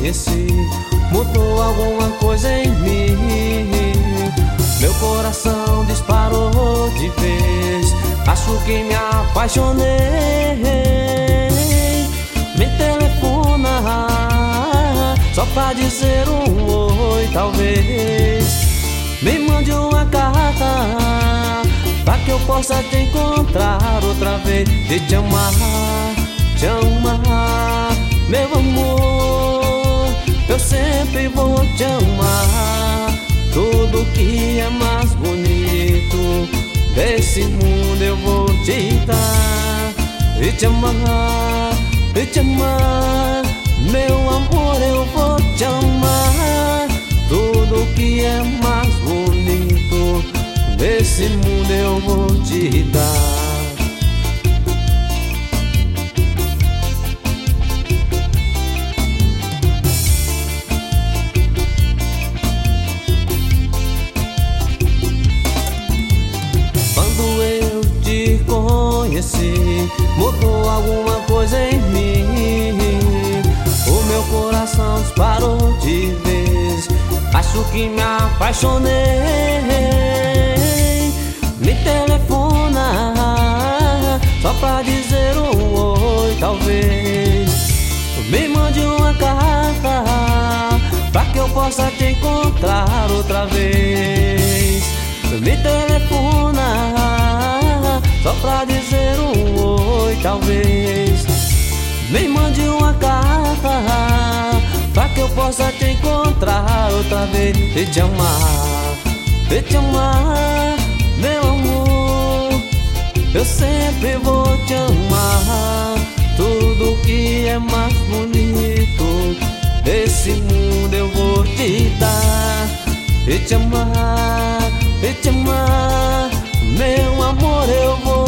conheci mudou alguma coisa em mim. Meu coração disparou de vez, acho que me apaixonei. Me telefona só pra dizer um oi, talvez. Me mande uma carta pra que eu possa te encontrar outra vez e te amar, meu amor. Eu sempre vou te amar. Tudo que é mais bonito desse mundo eu vou te dar e te amar, meu amor. Eu vou te amar. Tudo que é mais bonito desse mundo eu vou te dar. Quando eu te conheci, mudou alguma coisa em mim. O meu coração disparou de vez, acho que me apaixonei. Me telefona só pra dizer um oi, talvez. Me mande uma carta pra que eu possa te encontrar outra vez. Me telefona só pra dizer um oi, talvez. Me mande uma carta pra que eu possa te encontrar outra vez e te amar, meu amor. Eu sempre vou te amar. Tudo que é mais bonito desse mundo eu vou te dar e te amar, meu amor. Eu vou